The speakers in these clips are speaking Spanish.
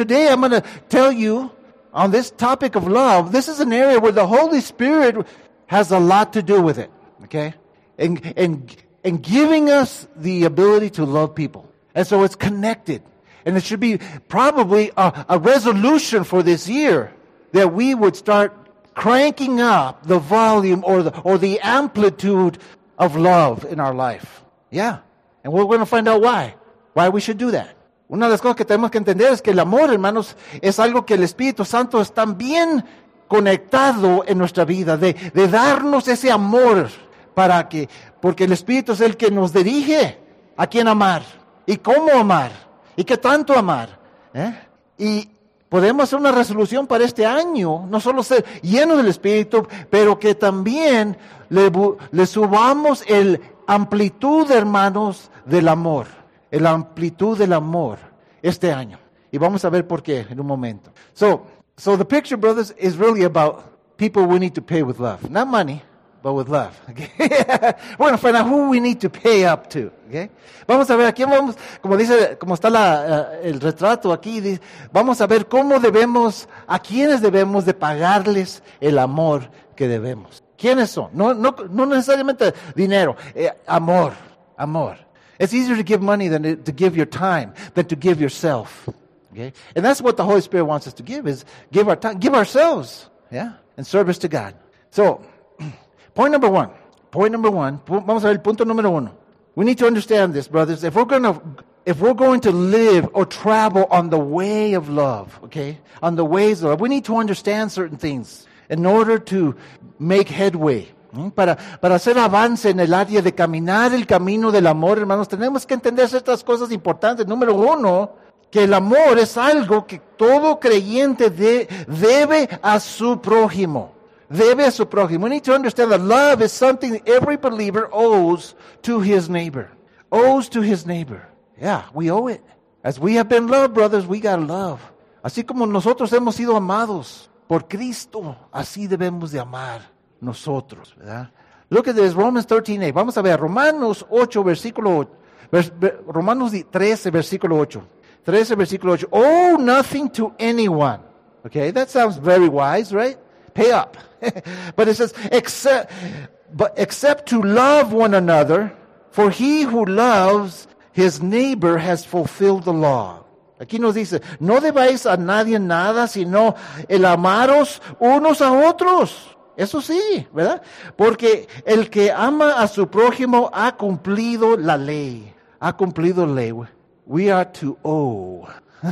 today I'm going to tell you on this topic of love, this is an area where the Holy Spirit has a lot to do with it, okay? And giving us the ability to love people. And so it's connected. And it should be probably a resolution for this year that we would start cranking up the volume or the amplitude of love in our life. Yeah. And we're going to find out why we should do that. Una de las cosas que tenemos que entender es que el amor, hermanos, es algo que el Espíritu Santo está bien conectado en nuestra vida, de darnos ese amor porque el Espíritu es el que nos dirige a quién amar y cómo amar y qué tanto amar. Y podemos hacer una resolución para este año, no solo ser llenos del Espíritu, pero que también le subamos el amplitud, hermanos, del amor. El amplitud del amor este año. Y vamos a ver por qué en un momento. So the picture, brothers, is really about people we need to pay with love. Not money, but with love. Okay? We're going to find out who we need to pay up to. Okay? Vamos a ver, aquí vamos, como está el retrato aquí, vamos a ver a quiénes debemos de pagarles el amor que debemos. ¿Quiénes son? No necesariamente dinero, amor. It's easier to give money than to give your time, than to give yourself. Okay? And that's what the Holy Spirit wants us to give, is give our time, give ourselves, in service to God. So, point number one, vamos a ver el punto número uno. We need to understand this, brothers. If we're going to live or travel on the way of love, okay, on the ways of love, we need to understand certain things in order to make headway. Para hacer avance en el área de caminar el camino del amor, hermanos, tenemos que entender ciertas cosas importantes. Número uno, que el amor es algo que todo creyente debe a su prójimo. Debe a su prójimo. We need to understand that love is something every believer owes to his neighbor. Owes to his neighbor. Yeah, we owe it. As we have been loved, brothers, we gotta love. Así como nosotros hemos sido amados por Cristo, así debemos de amar nosotros, ¿verdad? Look at this, Romans 13:8. Vamos a ver, Romanos 8, versículo 8. Romanos 13, versículo 8. 13, versículo 8. Owe nothing to anyone. Okay, that sounds very wise, right? Pay up. But it says, except to love one another, for he who loves his neighbor has fulfilled the law. Aquí nos dice, no debáis a nadie nada, sino el amaros unos a otros. Eso sí, ¿verdad? Porque el que ama a su prójimo ha cumplido la ley. Ha cumplido la ley. We are to owe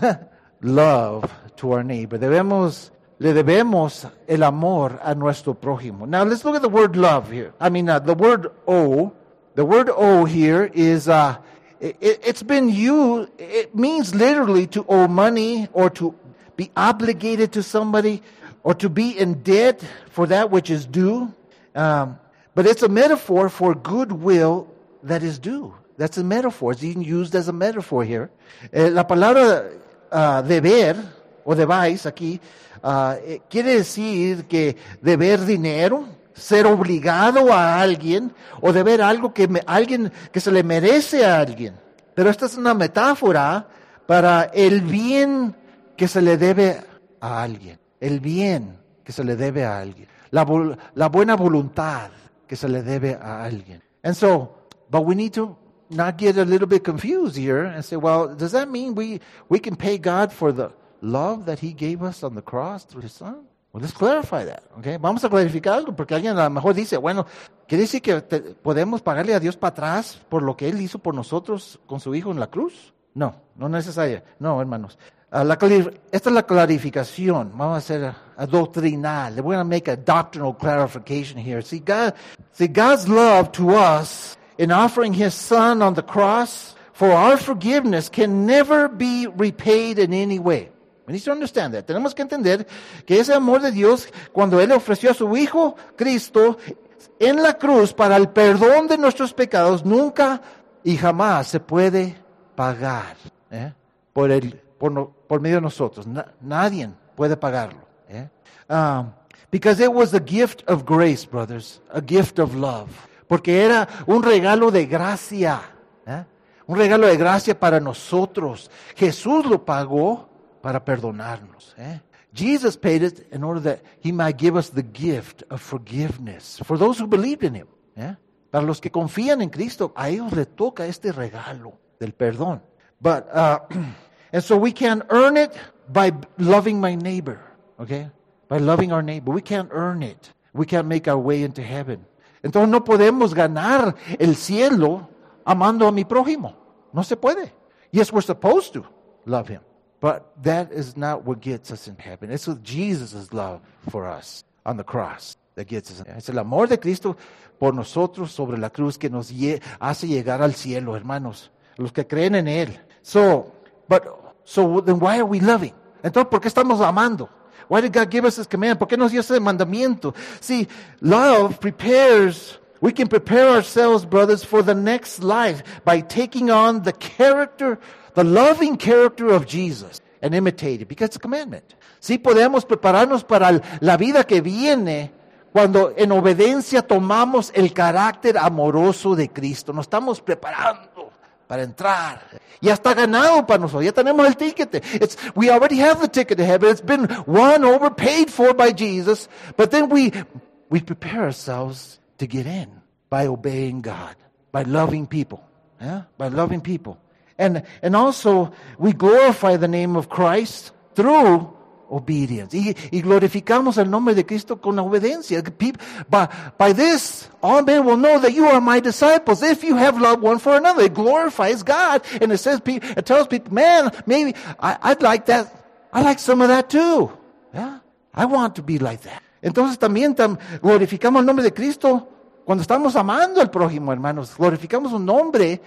love to our neighbor. Le debemos el amor a nuestro prójimo. Now let's look at the word love here. The word owe. The word owe here is, it's been used, it means literally to owe money or to be obligated to somebody, or to be in debt for that which is due. But it's a metaphor for goodwill that is due. That's a metaphor. It's even used as a metaphor here. La palabra deber, o debáis aquí, quiere decir que deber dinero, ser obligado a alguien, o deber algo alguien que se le merece a alguien. Pero esta es una metáfora para el bien que se le debe a alguien. El bien que se le debe a alguien. La buena voluntad que se le debe a alguien. And so, but we need to not get a little bit confused here and say, well, does that mean we can pay God for the love that He gave us on the cross through His Son? Well, let's clarify that, okay? Vamos a clarificar algo, porque alguien a lo mejor dice, bueno, ¿quiere decir que podemos pagarle a Dios para atrás por lo que Él hizo por nosotros con su Hijo en la cruz? No necesario. No, hermanos. Esta es la clarificación. Vamos a hacer a doctrinal. We're going to make a doctrinal clarification here. See, God's love to us in offering His Son on the cross for our forgiveness can never be repaid in any way. We need to understand that. Tenemos que entender que ese amor de Dios, cuando Él ofreció a su Hijo, Cristo, en la cruz para el perdón de nuestros pecados, nunca y jamás se puede pagar por medio de nosotros. Nadie puede pagarlo. Because it was a gift of grace, brothers, a gift of love. Porque era un regalo de gracia. Un regalo de gracia para nosotros. Jesús lo pagó para perdonarnos. Jesus paid it in order that He might give us the gift of forgiveness for those who believed in Him. Para los que confían en Cristo, a ellos les toca este regalo del perdón. But, and so we can't earn it by loving my neighbor, okay? By loving our neighbor. We can't earn it. We can't make our way into heaven. Entonces no podemos ganar el cielo amando a mi prójimo. No se puede. Yes, we're supposed to love him. But that is not what gets us in heaven. It's with Jesus' love for us on the cross that gets us in heaven. Es el amor de Cristo por nosotros sobre la cruz que nos hace llegar al cielo, hermanos. Los que creen en Él. So then why are we loving? Entonces, ¿por qué estamos amando? Why did God give us this command? ¿Por qué nos dio ese mandamiento? See, love we can prepare ourselves, brothers, for the next life by taking on the loving character of Jesus and imitate it, because it's a commandment. Sí, podemos prepararnos para la vida que viene cuando en obediencia tomamos el carácter amoroso de Cristo. Nos estamos preparando para entrar. Ya está ganado para nosotros. Ya tenemos el ticket. We already have the ticket to heaven. It's been won over, paid for by Jesus. But then we prepare ourselves to get in by obeying God, by loving people. By loving people. And also we glorify the name of Christ through obedience. Y glorificamos el nombre de Cristo con obediencia. By this, all men will know that you are my disciples if you have love one for another. It glorifies God. And it tells people, man, maybe I'd like that. I like some of that too. I want to be like that. Entonces también glorificamos el nombre de Cristo cuando estamos amando al prójimo, hermanos. Glorificamos su nombre.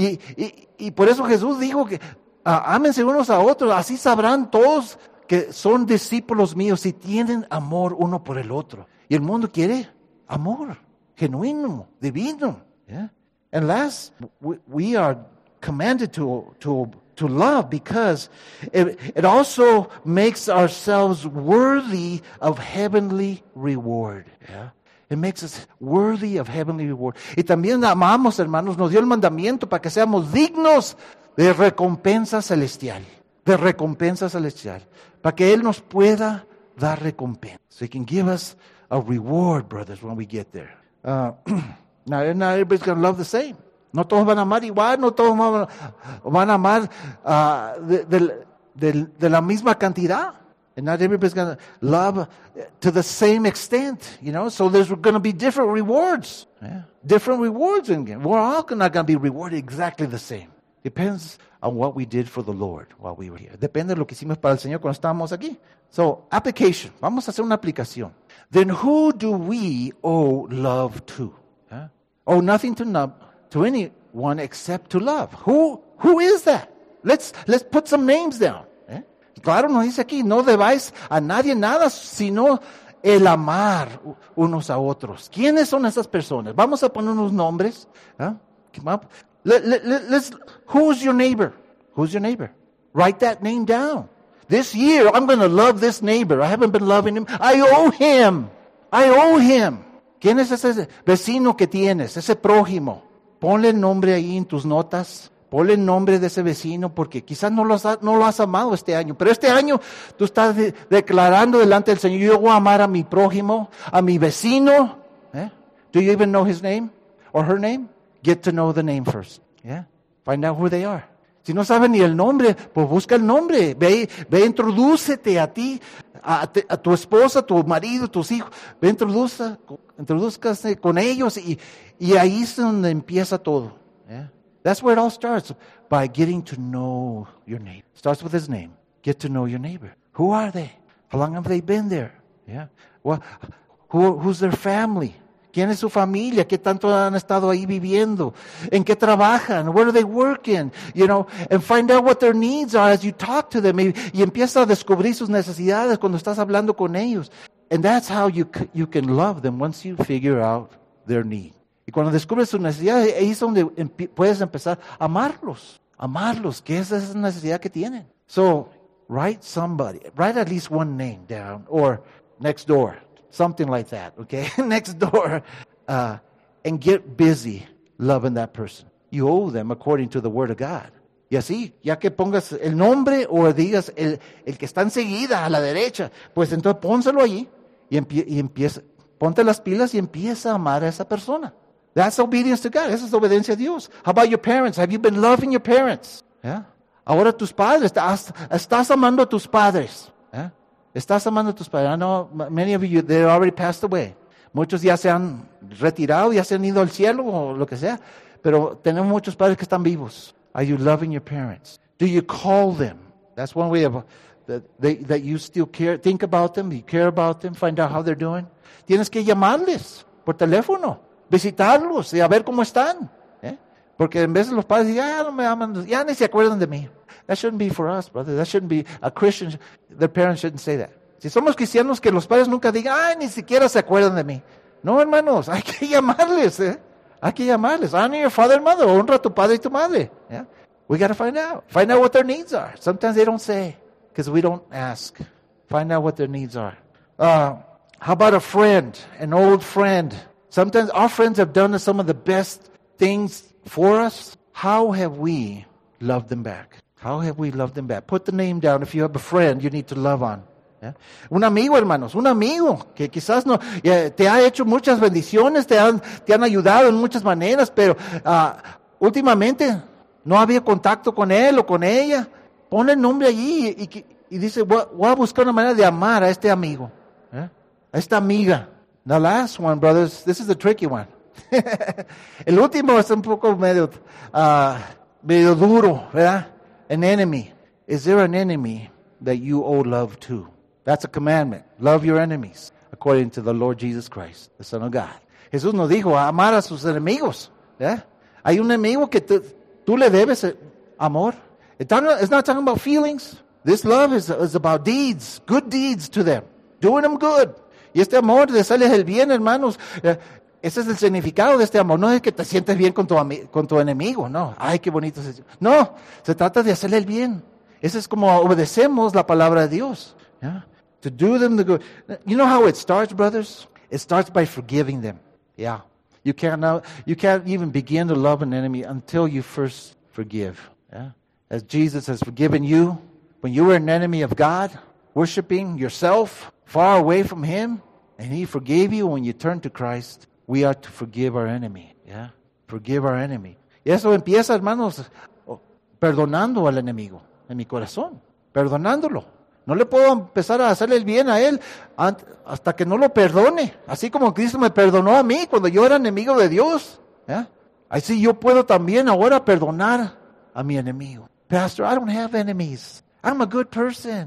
Y por eso Jesús dijo que ámense unos a otros. Así sabrán todos que son discípulos míos si tienen amor uno por el otro. Y el mundo quiere amor genuino, divino. And last, we are commanded to love because it also makes ourselves worthy of heavenly reward. It makes us worthy of heavenly reward. Y también amamos, hermanos, nos dio el mandamiento para que seamos dignos de recompensa celestial. De recompensa celestial. Para que Él nos pueda dar recompensa. So He can give us a reward, brothers, when we get there. Now, not everybody's going to love the same. No todos van a amar igual, no todos van a amar de la misma cantidad. And not everybody's going to love to the same extent, So there's going to be different rewards. Different rewards. And we're all not going to be rewarded exactly the same. Depends on what we did for the Lord while we were here. Depende de lo que hicimos para el Señor cuando estábamos aquí. So, application. Vamos a hacer una aplicación. Then who do we owe love to? Owe nothing to anyone except to love. Who is that? Let's put some names down. Claro, nos dice aquí, no debáis a nadie nada, sino el amar unos a otros. ¿Quiénes son esas personas? Vamos a poner unos nombres. Who's your neighbor? Who's your neighbor? Write that name down. This year, I'm going to love this neighbor. I haven't been loving him. I owe him. ¿Quién es ese vecino que tienes? Ese prójimo. Ponle el nombre ahí en tus notas. Ponle el nombre de ese vecino porque quizás no lo has amado este año. Pero este año tú estás declarando delante del Señor, yo voy a amar a mi prójimo, a mi vecino. Do you even know his name or her name? Get to know the name first. Find out who they are. Si no sabes ni el nombre, pues busca el nombre. Ve, introdúcete a ti, a tu esposa, tu marido, tus hijos. Ve, introdúzcase con ellos y ahí es donde empieza todo. That's where it all starts, by getting to know your neighbor. Starts with his name. Get to know your neighbor. Who are they? How long have they been there? Well, who's their family? ¿Quién es su familia? ¿Qué tanto han estado ahí viviendo? ¿En qué trabajan? Where do they work in? And find out what their needs are as you talk to them. Y empieza a descubrir sus necesidades cuando estás hablando con ellos. And that's how you can love them once you figure out their need. Y cuando descubres sus necesidades, ahí es donde puedes empezar a amarlos, que es esa necesidad que tienen. So, write at least one name down, or next door, something like that, okay? Next door, and get busy loving that person. You owe them according to the Word of God. Y así, ya que pongas el nombre o digas el que está enseguida a la derecha, pues entonces pónselo allí y empieza, ponte las pilas y empieza a amar a esa persona. That's obedience to God. Esa es obediencia a Dios. How about your parents? Have you been loving your parents? Yeah. Ahora tus padres, estás amando a tus padres. Yeah. Estás amando a tus padres. I know many of you, they're already passed away. Muchos ya se han retirado, ya se han ido al cielo o lo que sea. Pero tenemos muchos padres que están vivos. Are you loving your parents? Do you call them? That's one way of that you still care. Think about them, you care about them, find out how they're doing. Tienes que llamarles por teléfono, visitarlos y a ver cómo están. Porque en vez de los padres ya no me aman, ya ni se acuerdan de mí. That shouldn't be for us, brother. That shouldn't be a Christian. Their parents shouldn't say that. Si somos cristianos, que los padres nunca digan, ay, ni siquiera se acuerdan de mí. No, hermanos, hay que llamarles, Hay que llamarles. Honor your father and mother. Honra a tu padre y tu madre. Yeah? We got to find out. Find out what their needs are. Sometimes they don't say because we don't ask. Find out what their needs are. How about a friend, an old friend? Sometimes our friends have done some of the best things for us. How have we loved them back? How have we loved them back? Put the name down if you have a friend you need to love on. ¿Yeah? Un amigo, hermanos, un amigo que quizás no te ha hecho muchas bendiciones, te han ayudado en muchas maneras, pero últimamente no había contacto con él o con ella. Pon el nombre allí y dice, voy a buscar una manera de amar a este amigo, a esta amiga. The last one, brothers, this is a tricky one. El último es un poco medio duro, ¿verdad? An enemy. Is there an enemy that you owe love to? That's a commandment. Love your enemies, according to the Lord Jesus Christ, the Son of God. Jesús nos dijo amar a sus enemigos. ¿Yeah? Hay un enemigo que tú le debes amor. It's not talking about feelings. This love is about deeds, good deeds to them, doing them good. Y este amor de hacerles el bien, hermanos, ese es el significado de este amor. No es que te sientes bien con tu enemigo, no. Ay, qué bonito es eso. No, se trata de hacerle el bien. Ese es como obedecemos la palabra de Dios. Yeah? To do them the good. You know how it starts, brothers? It starts by forgiving them. Yeah. You can't even begin to love an enemy until you first forgive. Yeah? As Jesus has forgiven you when you were an enemy of God, worshiping yourself, far away from Him, and He forgave you when you turned to Christ. We are to forgive our enemy. Yeah? Forgive our enemy. Y eso empieza, hermanos, perdonando al enemigo en mi corazón. Perdonándolo. No le puedo empezar a hacerle el bien a él hasta que no lo perdone. Así como Cristo me perdonó a mí cuando yo era enemigo de Dios. ¿Yeah? Así yo puedo también ahora perdonar a mi enemigo. Pastor, I don't have enemies. I'm a good person.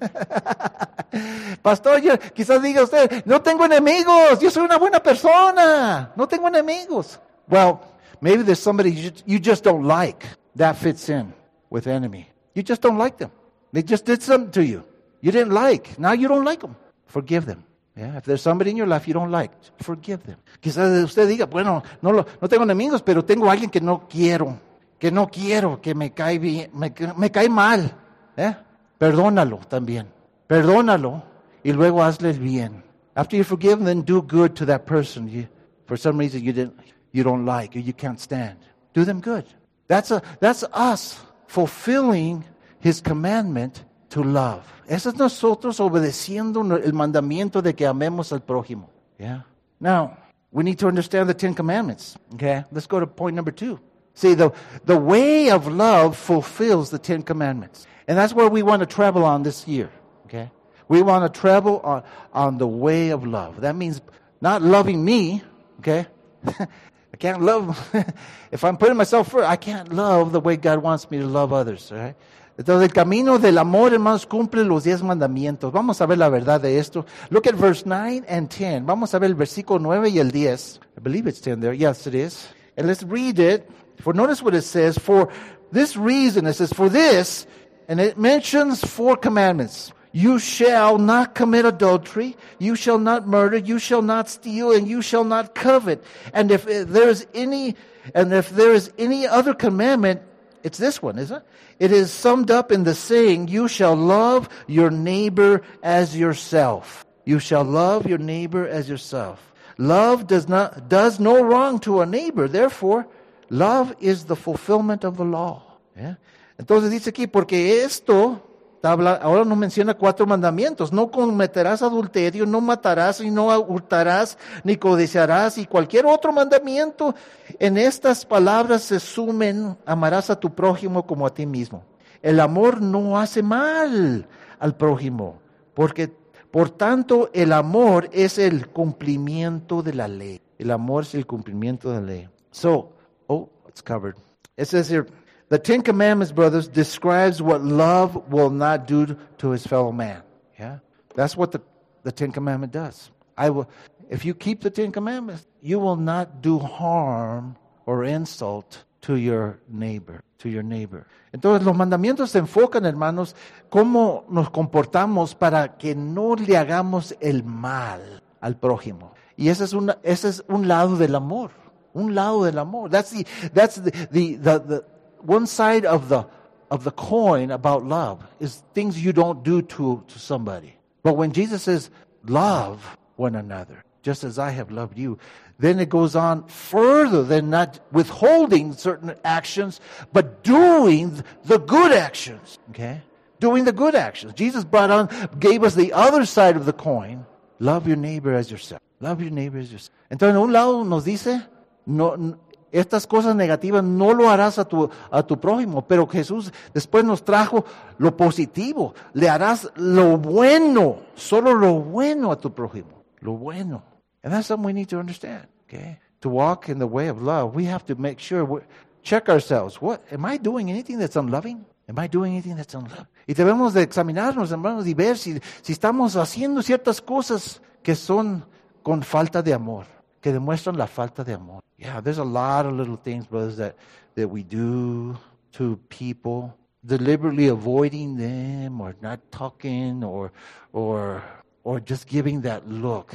Pastor, quizás diga usted, no tengo enemigos. Yo soy una buena persona. No tengo enemigos. Well, maybe there's somebody you just don't like. That fits in with enemy. You just don't like them. They just did something to you. You didn't like. Now you don't like them. Forgive them. Yeah? If there's somebody in your life you don't like, forgive them. Quizás usted diga, bueno, no tengo enemigos, pero tengo a alguien que no quiero, que me cae bien, me cae mal. Perdónalo también. Perdónalo y luego hazle el bien. After you forgive them, then do good to that person for some reason you don't like or you can't stand. Do them good. That's us fulfilling His commandment to love. Eso es nosotros obedeciendo el mandamiento de que amemos al prójimo. Yeah. Now, we need to understand the 10 commandments. Okay? Let's go to point number 2. See, the way of love fulfills the 10 commandments. And that's where we want to travel on this year. Okay? We want to travel on the way of love. That means not loving me. Okay? I can't love, if I'm putting myself first, I can't love the way God wants me to love others. Right? Entonces el camino del amor, hermanos, cumple los 10 mandamientos. Vamos a ver la verdad de esto. Look at verse 9 and 10. Vamos a ver el versículo 9 y el 10. I believe it's 10 there. Yes, it is. And let's read it. For notice what it says. For this reason, it says, for this, and it mentions 4 commandments. You shall not commit adultery. You shall not murder. You shall not steal, and you shall not covet. And if there is any other commandment, it's this one, isn't it? It is summed up in the saying, you shall love your neighbor as yourself. You shall love your neighbor as yourself. Love does no wrong to a neighbor. Therefore, love is the fulfillment of the law. Yeah? Entonces dice aquí, porque esto, ahora nos menciona 4 mandamientos. No cometerás adulterio, no matarás y no hurtarás, ni codiciarás, y cualquier otro mandamiento. En estas palabras se sumen: amarás a tu prójimo como a ti mismo. El amor no hace mal al prójimo, porque por tanto el amor es el cumplimiento de la ley. El amor es el cumplimiento de la ley. It's covered. It says here, the Ten Commandments, brothers, describes what love will not do to his fellow man. Yeah, that's what the Ten Commandment does. If you keep the Ten Commandments, you will not do harm or insult to your neighbor. Entonces los mandamientos se enfocan, hermanos, cómo nos comportamos para que no le hagamos el mal al prójimo. Y ese es un lado del amor. Un lado del amor. That's the one side of the coin about love is things you don't do to somebody. But when Jesus says, love one another, just as I have loved you, then it goes on further than not withholding certain actions, but doing the good actions. Okay? Doing the good actions. Jesus gave us the other side of the coin. Love your neighbor as yourself. Love your neighbor as yourself. Entonces, en un lado nos dice, no, estas cosas negativas no lo harás a tu prójimo, pero Jesús después nos trajo lo positivo. Le harás lo bueno, solo lo bueno a tu prójimo. Lo bueno. And that's something we need to understand, okay? To walk in the way of love, we have to make sure, check ourselves. Am I doing anything that's unloving? Am I doing anything that's unloving? Y debemos de examinarnos, hermanos, y ver si estamos haciendo ciertas cosas que son con falta de amor, que demuestran la falta de amor. Yeah, there's a lot of little things, brothers, that we do to people, deliberately avoiding them or not talking or just giving that look,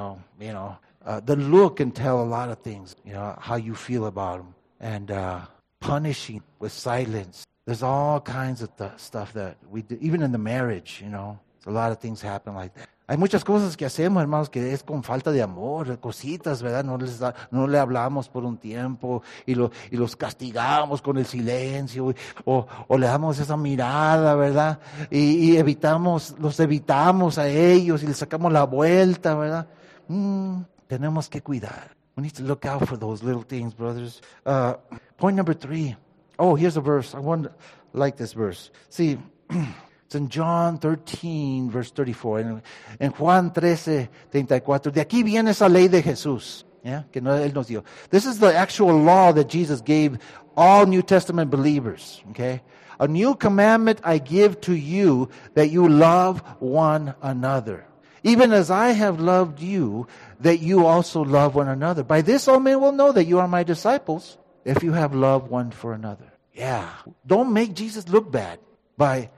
the look can tell a lot of things, how you feel about them. And punishing with silence. There's all kinds of stuff that we do, even in the marriage, a lot of things happen like that. Hay muchas cosas que hacemos, hermanos, que es con falta de amor, cositas, ¿verdad? No le hablamos por un tiempo y los castigamos con el silencio o le damos esa mirada, ¿verdad? Y los evitamos a ellos y les sacamos la vuelta, ¿verdad? Tenemos que cuidar. We need to look out for those little things, brothers. Point number 3. Oh, here's a verse. I like this verse. See, it's in John 13, verse 34. En Juan 13, 34. De aquí viene esa ley de Jesús, que Él nos dio. This is the actual law that Jesus gave all New Testament believers, okay? A new commandment I give to you, that you love one another. Even as I have loved you, that you also love one another. By this all men will know that you are my disciples, if you have love one for another. Yeah. Don't make Jesus look bad by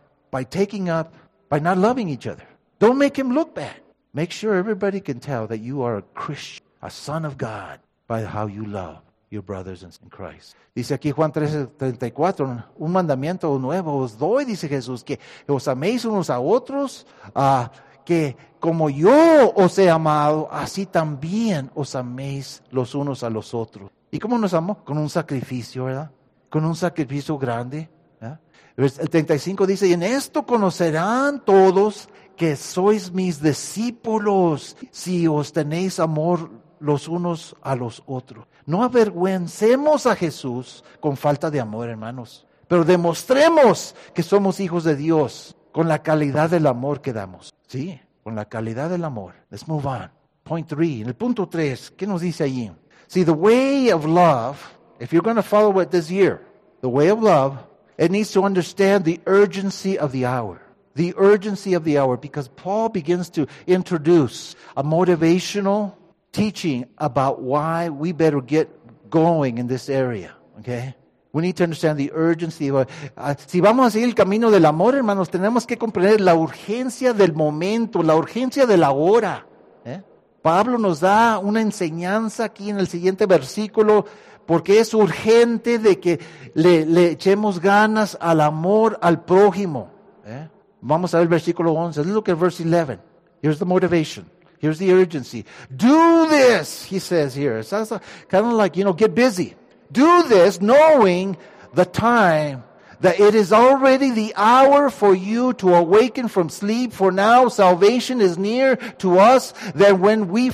not loving each other. Don't make him look bad. Make sure everybody can tell that you are a Christian, a son of God, by how you love your brothers in Christ. Dice aquí Juan 13:34, un mandamiento nuevo os doy, dice Jesús, que os améis unos a otros, que como yo os he amado, así también os améis los unos a los otros. ¿Y cómo nos amó? Con un sacrificio, ¿verdad? Con un sacrificio grande. El 35 dice, y en esto conocerán todos que sois mis discípulos, si os tenéis amor los unos a los otros. No avergüencemos a Jesús con falta de amor, hermanos, pero demostremos que somos hijos de Dios con la calidad del amor que damos. Sí, con la calidad del amor. Let's move on. Point 3. En el punto 3, ¿qué nos dice allí? See, the way of love, if you're going to follow it this year, the way of love, it needs to understand the urgency of the hour. The urgency of the hour, because Paul begins to introduce a motivational teaching about why we better get going in this area, okay? We need to understand the urgency. Si vamos a seguir el camino del amor, hermanos, tenemos que comprender la urgencia del momento, la urgencia de la hora. Pablo nos da una enseñanza aquí en el siguiente versículo, porque es urgente de que le echemos ganas al amor al prójimo. Vamos a ver el versículo 11. Let's look at verse 11. Here's the motivation. Here's the urgency. Do this, he says here. It sounds kind of like, get busy. Do this knowing the time that it is already the hour for you to awaken from sleep, for now salvation is near to us than when we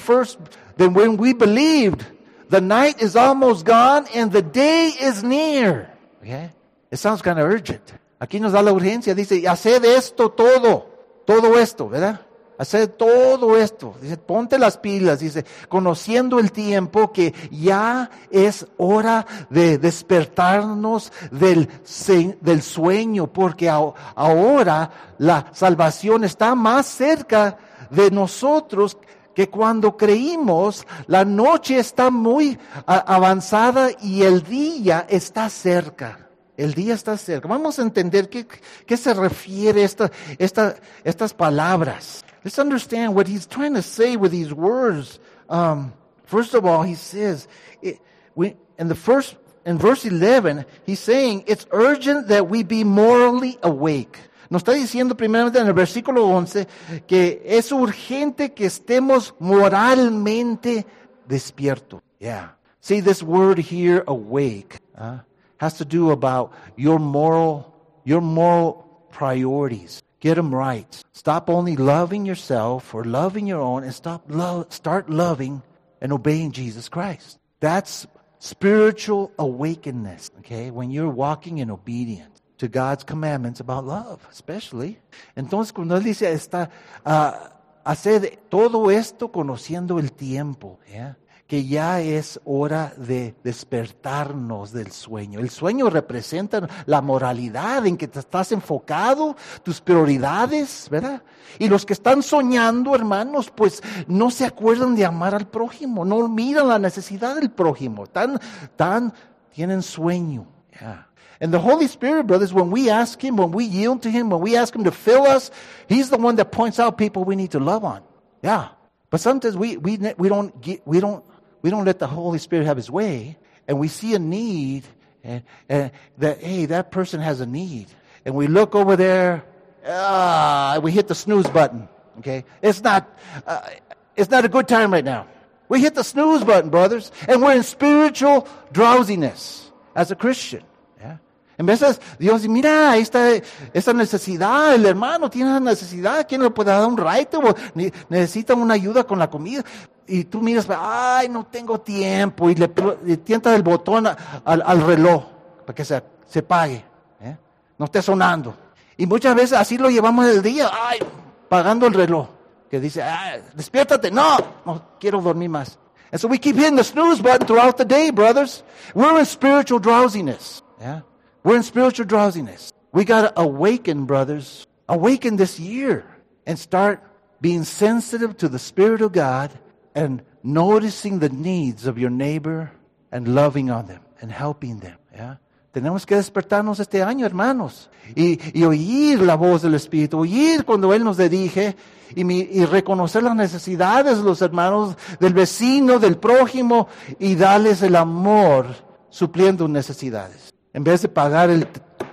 believed. The night is almost gone and the day is near. Okay? It sounds kind of urgent. Aquí nos da la urgencia, dice, haced esto todo esto, ¿verdad? Haced todo esto. Dice, ponte las pilas, dice, conociendo el tiempo que ya es hora de despertarnos del sueño, porque ahora la salvación está más cerca de nosotros que cuando creímos. La noche está muy avanzada y el día está cerca. El día está cerca. Vamos a entender qué se refiere estas palabras. Let's understand what he's trying to say with these words. First of all, he says, in verse 11, he's saying, it's urgent that we be morally awake. Nos está diciendo primeramente en el versículo 11 que es urgente que estemos moralmente despiertos. Yeah. See, this word here, awake, has to do about your moral priorities. Get them right. Stop only loving yourself or loving your own and start loving and obeying Jesus Christ. That's spiritual awakeness, okay? When you're walking in obedience to God's commandments about love, especially. Entonces, cuando él dice, hacer todo esto conociendo el tiempo, ¿yeah? Que ya es hora de despertarnos del sueño. El sueño representa la moralidad en que te estás enfocado, tus prioridades, ¿verdad? Y los que están soñando, hermanos, pues no se acuerdan de amar al prójimo, no miran la necesidad del prójimo, tienen sueño. Yeah. And the Holy Spirit, brothers, when we ask Him, when we yield to Him, when we ask Him to fill us, He's the one that points out people we need to love on. Yeah. But sometimes we don't let the Holy Spirit have His way, and we see a need, and that person has a need, and we look over there, we hit the snooze button. Okay, it's not a good time right now. We hit the snooze button, brothers, and we're in spiritual drowsiness as a Christian. Yeah, en veces Dios dice, mira, esta necesidad, el hermano tiene una necesidad, ¿quién le puede dar un raite? O necesita una ayuda con la comida. Y tú miras, ay, no tengo tiempo, y le tientas el botón al reloj para que se pague, no esté sonando. Y muchas veces así lo llevamos el día, ay, pagando el reloj, que dice, despiértate, no quiero dormir más. And so we keep hitting the snooze button throughout the day, brothers. We're in spiritual drowsiness. Yeah? We're in spiritual drowsiness. We got to awaken, brothers. Awaken this year and start being sensitive to the Spirit of God and noticing the needs of your neighbor and loving on them and helping them. Yeah? Tenemos que despertarnos este año, hermanos, y oír la voz del Espíritu, oír cuando Él nos dirige y reconocer las necesidades de los hermanos, del vecino, del prójimo, y darles el amor supliendo necesidades. En vez de pagar el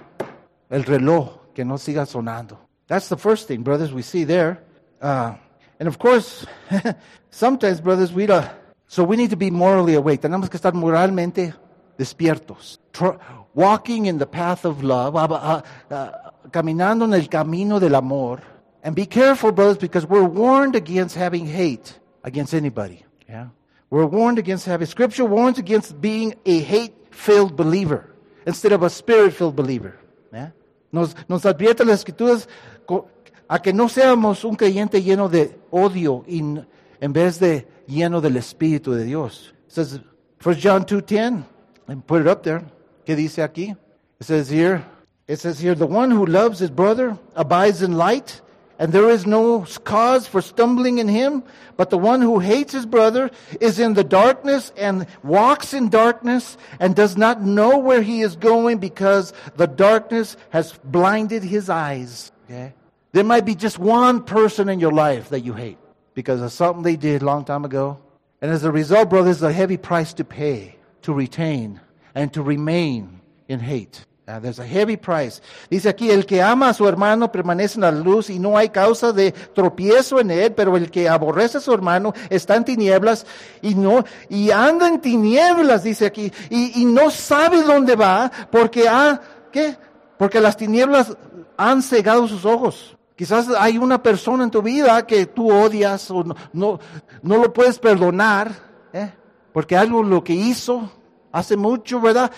reloj que no siga sonando. That's the first thing, brothers, we see there. And of course, sometimes, brothers, so we need to be morally awake. Tenemos que estar moralmente despiertos. Walking in the path of love, caminando en el camino del amor. And be careful, brothers, because we're warned against having hate against anybody. Yeah? We're warned against Scripture warns against being a hate-filled believer instead of a spirit-filled believer. Yeah? Nos advierte las Escrituras a que no seamos un creyente lleno de odio en vez de lleno del Espíritu de Dios. It says, 1 John 2:10, and put it up there. ¿Qué dice aquí? It says here, the one who loves his brother abides in light, and there is no cause for stumbling in him. But the one who hates his brother is in the darkness and walks in darkness and does not know where he is going because the darkness has blinded his eyes. Okay? There might be just one person in your life that you hate because of something they did a long time ago. And as a result, brothers, a heavy price to pay, to retain, and to remain in hate. There's a heavy price. Dice aquí, el que ama a su hermano permanece en la luz y no hay causa de tropiezo en él, pero el que aborrece a su hermano está en tinieblas y anda en tinieblas, dice aquí, y no sabe dónde va porque Porque las tinieblas han cegado sus ojos. Quizás hay una persona en tu vida que tú odias o no lo puedes perdonar, porque algo lo que hizo hace mucho, ¿verdad?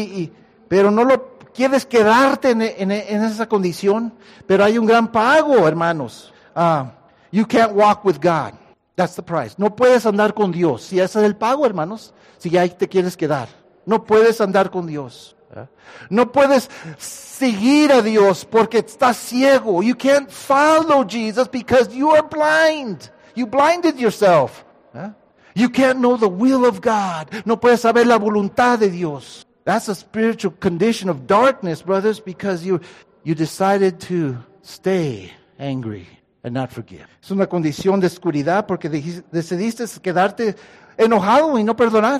Pero no lo quieres quedarte en esa condición. Pero hay un gran pago, hermanos. You can't walk with God. That's the price. No puedes andar con Dios. Si ese es el pago, hermanos, si ya ahí te quieres quedar. No puedes andar con Dios. No puedes seguir a Dios porque estás ciego. You can't follow Jesus because you are blind. You blinded yourself. You can't know the will of God. No puedes saber la voluntad de Dios. That's a spiritual condition of darkness, brothers, because you decided to stay angry and not forgive. Es una condición de oscuridad porque decidiste quedarte enojado y no perdonar.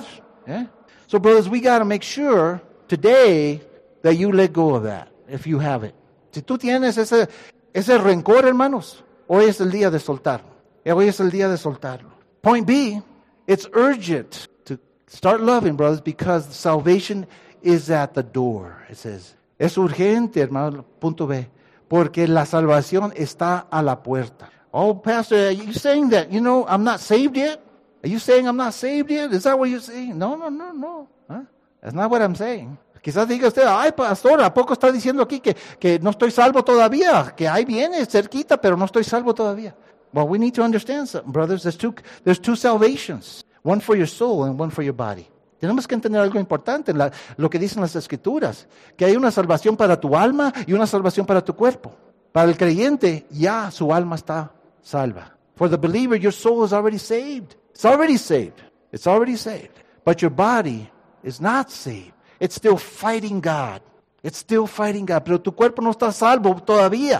So, brothers, we got to make sure today that you let go of that, if you have it. Si tú tienes ese rencor, hermanos, hoy es el día de soltarlo. Hoy es el día de soltarlo. Point B, it's urgent to start loving, brothers, because salvation is at the door. It says, es urgente, hermano, punto B, porque la salvación está a la puerta. Oh, Pastor, are you saying that, I'm not saved yet? Are you saying I'm not saved yet? Is that what you're saying? No. Huh? That's not what I'm saying. Quizás diga usted, ay, pastor, ¿a poco está diciendo aquí que no estoy salvo todavía? Que ahí viene, cerquita, pero no estoy salvo todavía. Well, we need to understand something, brothers. There's two salvations. One for your soul and one for your body. Tenemos que entender algo importante, lo que dicen las Escrituras. Que hay una salvación para tu alma y una salvación para tu cuerpo. Para el creyente, ya su alma está salva. For the believer, your soul is already saved. It's already saved. It's already saved. But your body is not saved. It's still fighting God. It's still fighting God. Pero tu cuerpo no está salvo todavía.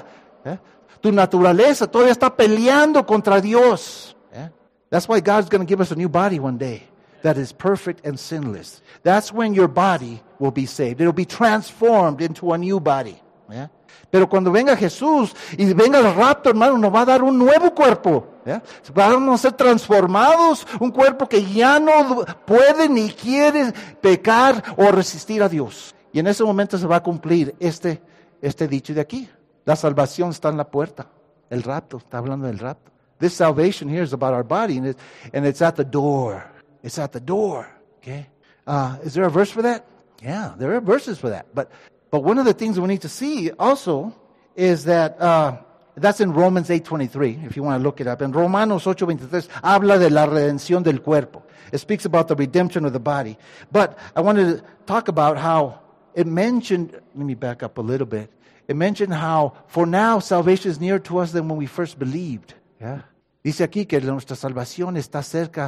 Tu naturaleza todavía está peleando contra Dios. That's why God's going to give us a new body one day that is perfect and sinless. That's when your body will be saved. It will be transformed into a new body. Pero cuando venga Jesús y venga el rapto, hermano, nos va a dar un nuevo cuerpo. Vamos a ser transformados, un cuerpo que ya no puede ni quiere pecar o resistir a Dios. Y en ese momento se va a cumplir este dicho de aquí. La salvación está en la puerta. El rapto, está hablando del rapto. This salvation here is about our body, and it's at the door. It's at the door. Okay? Is there a verse for that? Yeah, there are verses for that. But one of the things we need to see also is that that's in Romans 8:23, if you want to look it up. En Romanos 8:23 habla de la redención del cuerpo. It speaks about the redemption of the body. But I wanted to talk about how it mentioned, let me back up a little bit. It mentioned how, for now, salvation is nearer to us than when we first believed. Dice aquí que nuestra salvación está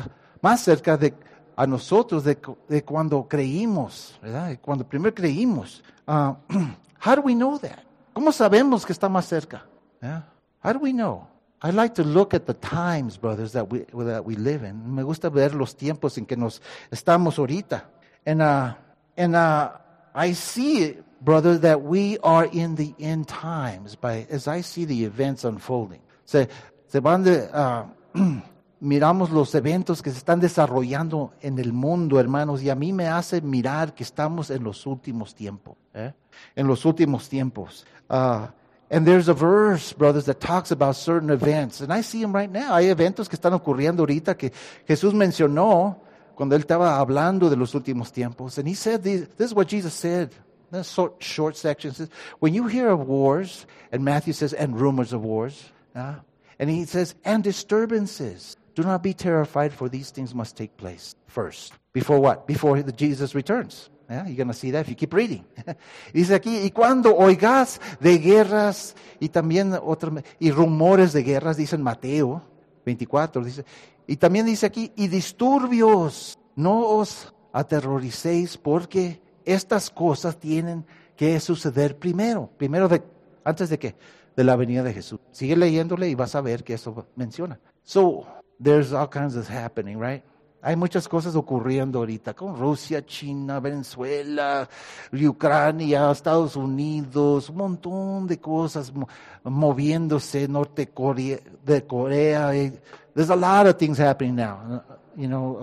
más cerca de a nosotros de cuando creímos, ¿verdad? Cuando primero creímos. How do we know that? ¿Cómo sabemos que está más cerca? How do we know? I like to look at the times, brothers, that we live in. Me gusta ver los tiempos en que nos estamos ahorita. And I see, brother, that we are in the end times as I see the events unfolding. Se van miramos los eventos que se están desarrollando en el mundo, hermanos, y a mí me hace mirar que estamos en los últimos tiempos. En los últimos tiempos. And there's a verse, brothers, that talks about certain events. And I see them right now. Hay eventos que están ocurriendo ahorita que Jesús mencionó cuando él estaba hablando de los últimos tiempos. And he said, this is what Jesus said. This short section says, when you hear of wars, and Matthew says, and rumors of wars, and he says, and disturbances. Do not be terrified, for these things must take place first. Before what? Before Jesus returns. You're going to see that if you keep reading. Dice aquí, y cuando oigas de guerras y también y rumores de guerras, dice en Mateo 24, dice, y también dice aquí, y disturbios, no os aterroricéis, porque estas cosas tienen que suceder primero. ¿Antes de qué? De la venida de Jesús. Sigue leyéndole y vas a ver que eso menciona. So, there's all kinds of happening, right? Hay muchas cosas ocurriendo ahorita con Rusia, China, Venezuela, Ucrania, Estados Unidos, un montón de cosas moviéndose, Corea. There's a lot of things happening now.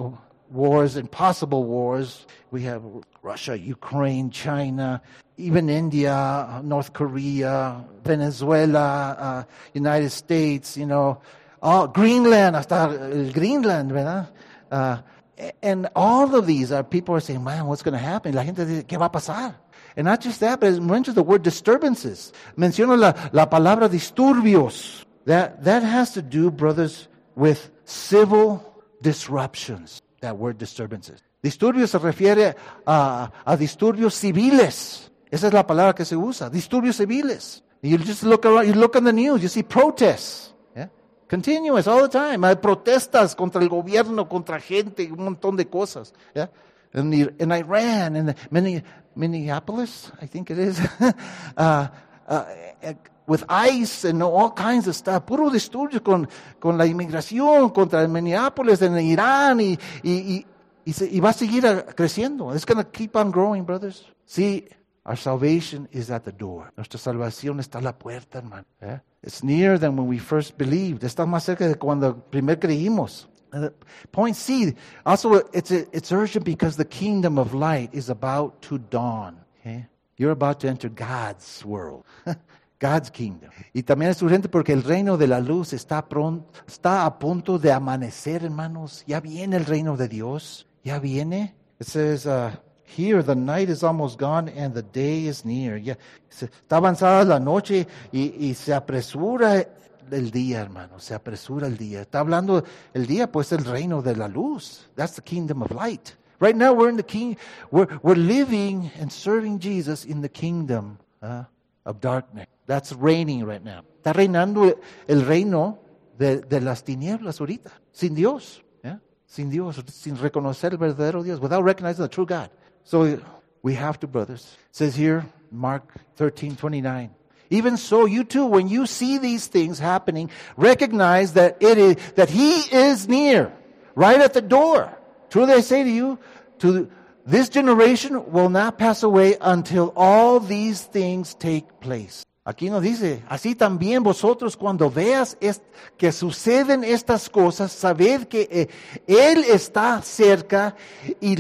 wars and possible wars. We have Russia, Ukraine, China, even India, North Korea, Venezuela, United States, Greenland, hasta el Greenland, ¿verdad? And all of these people are saying, man, what's going to happen? La gente dice, ¿qué va a pasar? And not just that, but it mentions the word disturbances. Menciona la palabra disturbios. That has to do, brothers, with civil disruptions. That word disturbances. Disturbios se refiere a disturbios civiles. Esa es la palabra que se usa. Disturbios civiles. You just look around, you look on the news, you see protests. Continuous, all the time. Hay protestas contra el gobierno, contra gente, un montón de cosas. Yeah? In Iran, in Minneapolis, I think it is, with ICE and all kinds of stuff. Puro disturbio con la inmigración, contra Minneapolis, en Irán, y va a seguir creciendo. It's going to keep on growing, brothers. See, our salvation is at the door. Nuestra salvación está a la puerta, hermano. It's nearer than when we first believed. Está más cerca de cuando primer creímos. Point C, also it's urgent because the kingdom of light is about to dawn. Okay? You're about to enter God's world. God's kingdom. Y también es urgente porque el reino de la luz está a punto de amanecer, hermanos. Ya viene el reino de Dios. Ya viene. It says, here the night is almost gone and the day is near. Ya, está avanzada la noche y se apresura el día, hermano. Se apresura el día. Está hablando el día, pues el reino de la luz. That's the kingdom of light. Right now we're in the we're living and serving Jesus in the kingdom of darkness. That's reigning right now. Está reinando el reino de las tinieblas ahorita. Sin Dios. Sin Dios. Sin reconocer el verdadero Dios. Without recognizing the true God. So we have to, brothers. It says here, Mark 13:29. Even so, you too, when you see these things happening, recognize that He is near, right at the door. Truly I say to you, this generation will not pass away until all these things take place. Aquí nos dice, así también vosotros cuando veas que suceden estas cosas, sabed que Él está cerca y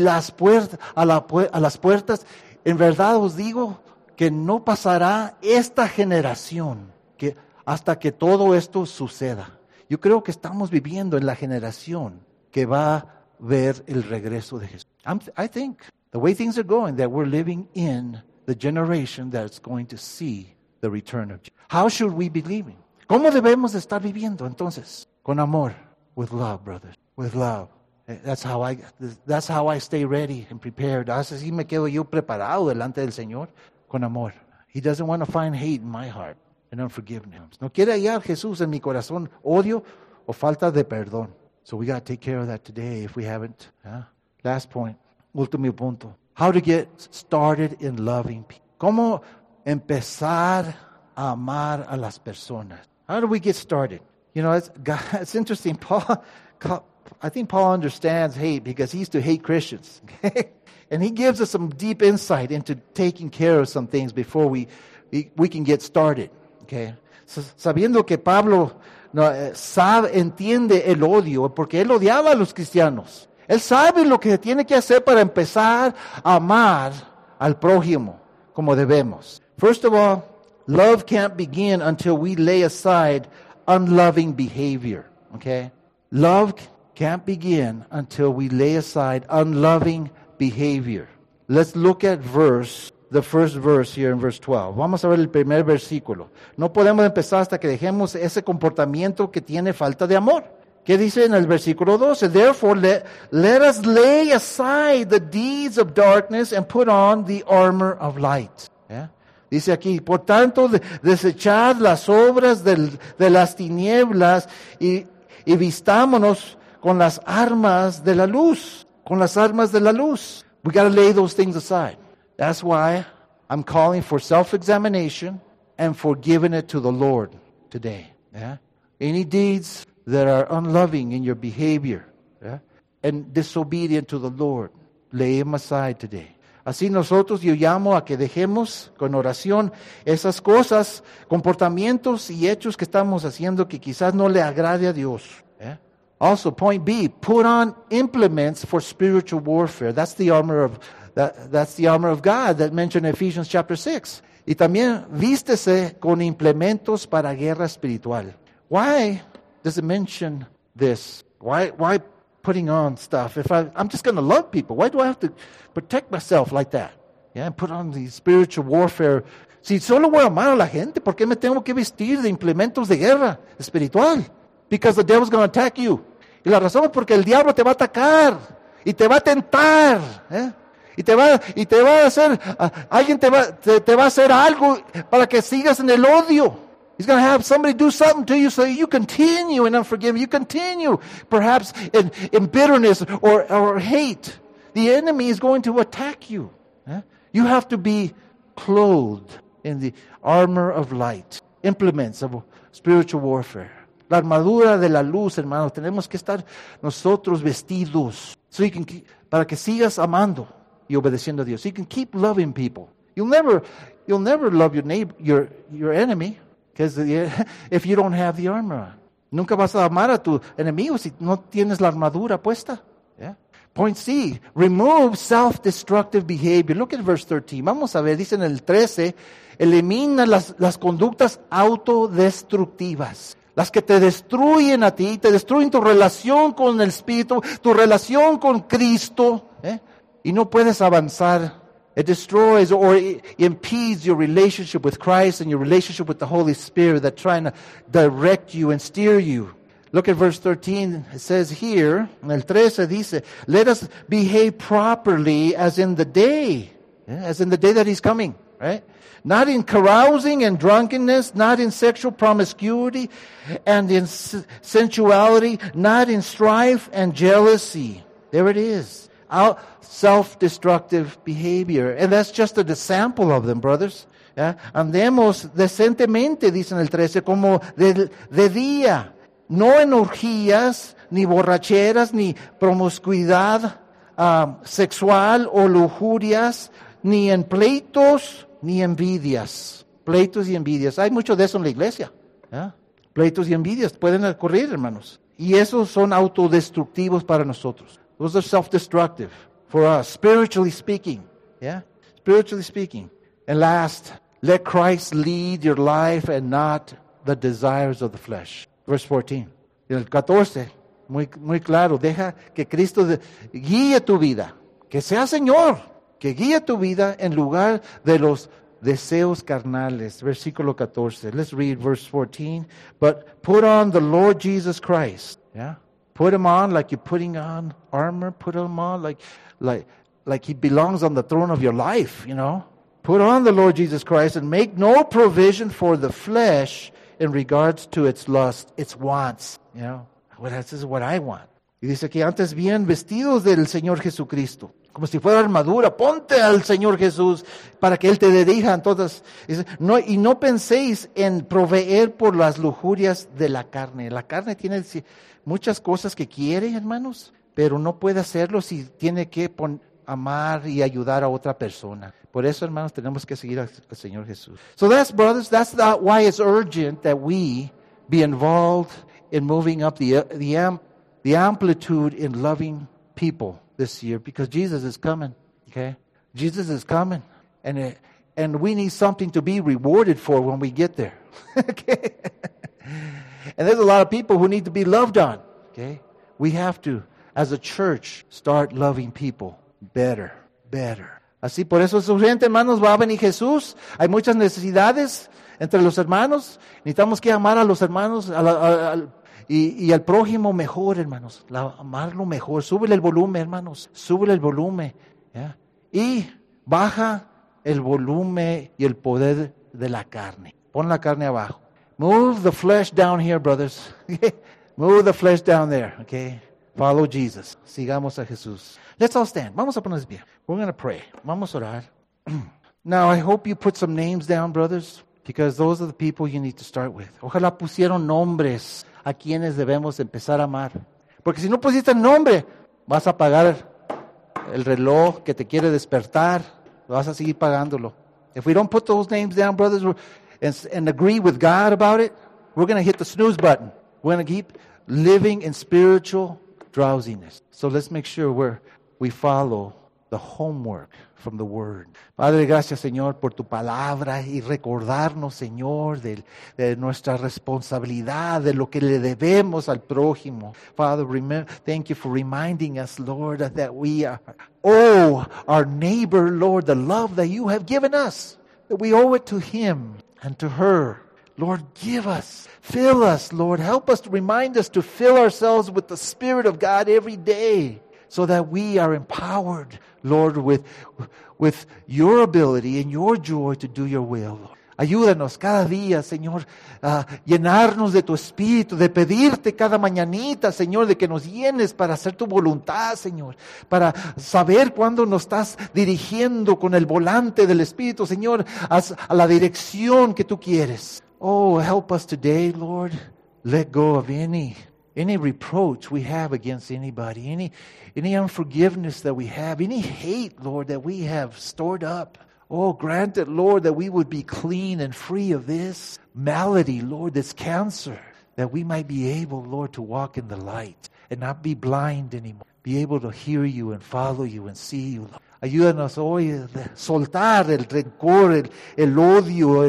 a las puertas, en verdad os digo que no pasará esta generación hasta que todo esto suceda. Yo creo que estamos viviendo en la generación que va a ver el regreso de Jesús. I think the way things are going, that we're living in the generation that's going to see the return of Jesus. How should we be living? ¿Cómo debemos de estar viviendo entonces? Con amor, with love, brothers, with love. That's how I stay ready and prepared. Así me quedo yo preparado delante del Señor, con amor. He doesn't want to find hate in my heart and unforgiveness. No quiere hallar Jesús en mi corazón odio o falta de perdón. So we got to take care of that today if we haven't. Last point, último punto. How to get started in loving people. ¿Cómo empezar a amar a las personas? How do we get started? It's interesting. I think Paul understands hate because he used to hate Christians. Okay? And he gives us some deep insight into taking care of some things before we can get started. Okay? Sabiendo que Pablo entiende el odio, porque él odiaba a los cristianos. Él sabe lo que tiene que hacer para empezar a amar al prójimo como debemos. First of all, love can't begin until we lay aside unloving behavior. Okay? Love can't begin until we lay aside unloving behavior. Let's look at the first verse here in verse 12. Vamos a ver el primer versículo. No podemos empezar hasta que dejemos ese comportamiento que tiene falta de amor. ¿Qué dice en el versículo 12? Therefore, let us lay aside the deeds of darkness and put on the armor of light. Yeah? Dice aquí, por tanto, desechad las obras de las tinieblas y vistámonos con las armas de la luz. Con las armas de la luz. We got to lay those things aside. That's why I'm calling for self-examination and for giving it to the Lord today. Yeah? Any deeds that are unloving in your behavior, yeah, and disobedient to the Lord, lay them aside today. Así nosotros, yo llamo a que dejemos con oración esas cosas, comportamientos y hechos que estamos haciendo que quizás no le agrade a Dios. Yeah? Also, point B, put on implements for spiritual warfare. That's the armor of God that mentioned in Ephesians chapter 6. Y también vístese con implementos para guerra espiritual. Why does it mention this? Why putting on stuff? If I'm just going to love people, why do I have to protect myself like that? Yeah, and put on the spiritual warfare. Si solo voy a amar a la gente, ¿por qué me tengo que vestir de implementos de guerra espiritual? Because the devil's going to attack you. Y la razón es porque el diablo te va a atacar y te va a tentar, y te va a hacer, alguien te va a hacer algo para que sigas en el odio. He's going to have somebody do something to you so you continue in unforgiveness. You continue perhaps in bitterness or hate. The enemy is going to attack you. You have to be clothed in the armor of light, implements of spiritual warfare. La armadura de la luz, hermanos, tenemos que estar nosotros vestidos para que sigas amando y obedeciendo a Dios. So you can keep loving people. You'll never love your neighbor, your enemy, because if you don't have the armor on. Nunca vas a amar a tu enemigo si no tienes la armadura puesta. Yeah? Point C, remove self-destructive behavior. Look at verse 13. Vamos a ver, dice en el 13, elimina las conductas autodestructivas. Las que te destruyen a ti, te destruyen tu relación con el Espíritu, tu relación con Cristo, y no puedes avanzar. It destroys or it impedes your relationship with Christ and your relationship with the Holy Spirit that's trying to direct you and steer you. Look at verse 13. It says here, en el 13 dice, let us behave properly as in the day that He's coming, right? Not in carousing and drunkenness, not in sexual promiscuity and in sensuality, not in strife and jealousy. There it is. Self-destructive behavior. And that's just a sample of them, brothers. ¿Ya? Andemos decentemente, dice en el 13, como de día. No en orgías, ni borracheras, ni promiscuidad sexual o lujurias, ni en pleitos, ni envidias. Pleitos y envidias. Hay mucho de eso en la iglesia. ¿Ya? Pleitos y envidias pueden ocurrir, hermanos. Y esos son autodestructivos para nosotros. Those are self-destructive for us, spiritually speaking. Yeah? Spiritually speaking. And last, let Christ lead your life and not the desires of the flesh. Verse 14. En el 14, muy claro, deja que Cristo guíe tu vida. Que sea Señor, que guíe tu vida en lugar de los deseos carnales. Versículo 14. Let's read verse 14. But put on the Lord Jesus Christ. Yeah? Put Him on like you're putting on armor. Put Him on like He belongs on the throne of your life, you know. Put on the Lord Jesus Christ and make no provision for the flesh in regards to its lust, its wants, you know. Well, this is what I want. Y dice que antes bien vestidos del Señor Jesucristo, como si fuera armadura, ponte al Señor Jesús para que Él te dirija en todas. Y no penséis en proveer por las lujurias de la carne. La carne tiene muchas cosas que quiere, hermanos, pero no puede hacerlo si tiene que amar y ayudar a otra persona. Por eso, hermanos, tenemos que seguir al Señor Jesús. So that's, brothers, that's why it's urgent that we be involved in moving up the amplitude in loving people this year, because Jesus is coming, okay? Jesus is coming, and we need something to be rewarded for when we get there, okay? And there's a lot of people who need to be loved on, okay? We have to, as a church, start loving people better. Así, por eso es urgente, hermanos, va a venir Jesús. Hay muchas necesidades entre los hermanos. Necesitamos que amar a los hermanos y al prójimo mejor, hermanos. Amarlo mejor. Súbele el volumen, hermanos. Súbele el volumen. ¿Ya? Y baja el volumen y el poder de la carne. Pon la carne abajo. Move the flesh down here, brothers. Move the flesh down there, okay? Follow Jesus. Sigamos a Jesús. Let's all stand. Vamos a ponernos bien. We're going to pray. Vamos a orar. Now, I hope you put some names down, brothers, because those are the people you need to start with. Ojalá pusieron nombres a quienes debemos empezar a amar. Porque si no pusiste el nombre, vas a pagar el reloj que te quiere despertar. Vas a seguir pagándolo. If we don't put those names down, brothers, and agree with God about it, we're going to hit the snooze button. We're going to keep living in spiritual drowsiness. So let's make sure we follow the homework from the Word. Padre, gracias, Señor, por tu palabra y recordarnos, Señor, de nuestra responsabilidad, de lo que le debemos al prójimo. Father, thank you for reminding us, Lord, that we owe our neighbor, Lord, the love that you have given us, that we owe it to him and to her. Lord, give us, fill us, Lord. Help us to remind us to fill ourselves with the Spirit of God every day, so that we are empowered, Lord, with your ability and your joy to do your will. Ayúdanos cada día, Señor, a llenarnos de tu Espíritu, de pedirte cada mañanita, Señor, de que nos llenes para hacer tu voluntad, Señor, para saber cuándo nos estás dirigiendo con el volante del Espíritu, Señor, a la dirección que tú quieres. Oh, help us today, Lord. Let go of any reproach we have against anybody, any unforgiveness that we have, any hate, Lord, that we have stored up. Oh, grant it, Lord, that we would be clean and free of this malady, Lord, this cancer, that we might be able, Lord, to walk in the light and not be blind anymore, be able to hear you and follow you and see you, Lord. Ayúdanos hoy a soltar el rencor, el odio,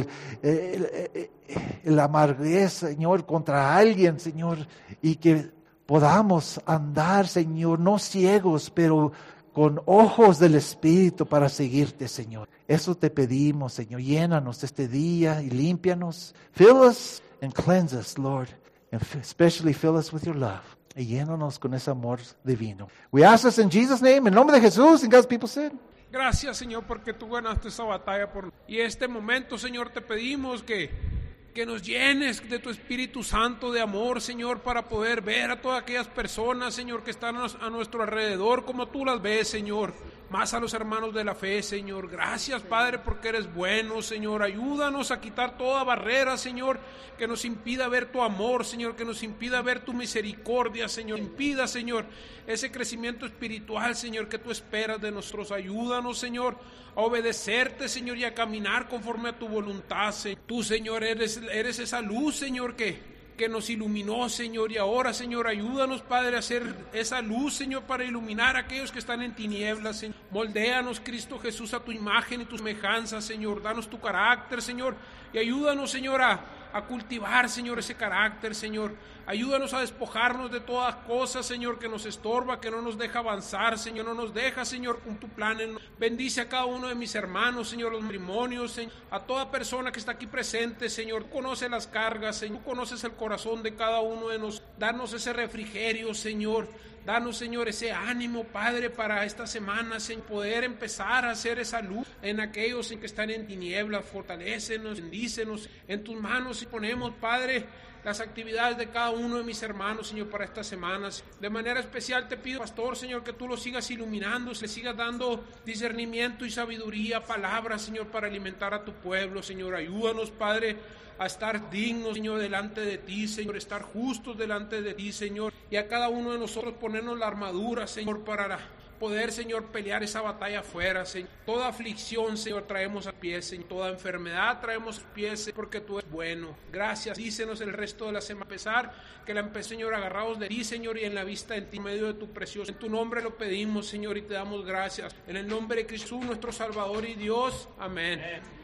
el amarguez, Señor, contra alguien, Señor, y que podamos andar, Señor, no ciegos, pero con ojos del Espíritu para seguirte, Señor. Eso te pedimos, Señor. Llénanos este día y límpianos. Fill us and cleanse us, Lord, and especially fill us with your love. Y llénanos con ese amor divino. We ask this in Jesus' name, en nombre de Jesús, and God's people said. Gracias, Señor, porque tú ganaste esa batalla y este momento, Señor, te pedimos que nos llenes de tu Espíritu Santo de amor, Señor, para poder ver a todas aquellas personas, Señor, que están a nuestro alrededor, como tú las ves, Señor. Más a los hermanos de la fe, Señor. Gracias, Padre, porque eres bueno, Señor. Ayúdanos a quitar toda barrera, Señor, que nos impida ver tu amor, Señor, que nos impida ver tu misericordia, Señor. Impida, Señor, ese crecimiento espiritual, Señor, que tú esperas de nosotros. Ayúdanos, Señor, a obedecerte, Señor, y a caminar conforme a tu voluntad, Señor. Tú, Señor, eres esa luz, Señor, que nos iluminó, Señor, y ahora, Señor, ayúdanos, Padre, a hacer esa luz, Señor, para iluminar a aquellos que están en tinieblas, Señor. Moldéanos, Cristo Jesús, a tu imagen y tu semejanza, Señor. Danos tu carácter, Señor, y ayúdanos, Señor, a cultivar, Señor, ese carácter, Señor. Ayúdanos a despojarnos de todas cosas, Señor, que nos estorba, que no nos deja avanzar, Señor, no nos deja, Señor, con tu plan. Bendice a cada uno de mis hermanos, Señor, los matrimonios, Señor, a toda persona que está aquí presente, Señor. Tú conoces las cargas, Señor, tú conoces el corazón de cada uno de nosotros. Danos ese refrigerio, Señor. Danos, Señor, ese ánimo, Padre, para esta semana, Señor, poder empezar a hacer esa luz en aquellos que están en tinieblas. Fortalécenos, bendícenos. En tus manos y ponemos, Padre, las actividades de cada uno de mis hermanos, Señor, para estas semanas. De manera especial te pido, Pastor, Señor, que tú lo sigas iluminando, le sigas dando discernimiento y sabiduría, palabras, Señor, para alimentar a tu pueblo, Señor. Ayúdanos, Padre, a estar dignos, Señor, delante de ti, Señor, estar justos delante de ti, Señor, y a cada uno de nosotros ponernos la armadura, Señor, para poder, Señor, pelear esa batalla afuera, Señor. Toda aflicción, Señor, traemos a pies, Señor. Toda enfermedad traemos a pies, Señor, porque tú eres bueno. Gracias. Dícenos el resto de la semana. A pesar que la empecé, Señor, agarrados de ti, Señor, y en la vista en ti, en medio de tu precioso. En tu nombre lo pedimos, Señor, y te damos gracias. En el nombre de Jesús, nuestro Salvador y Dios. Amén.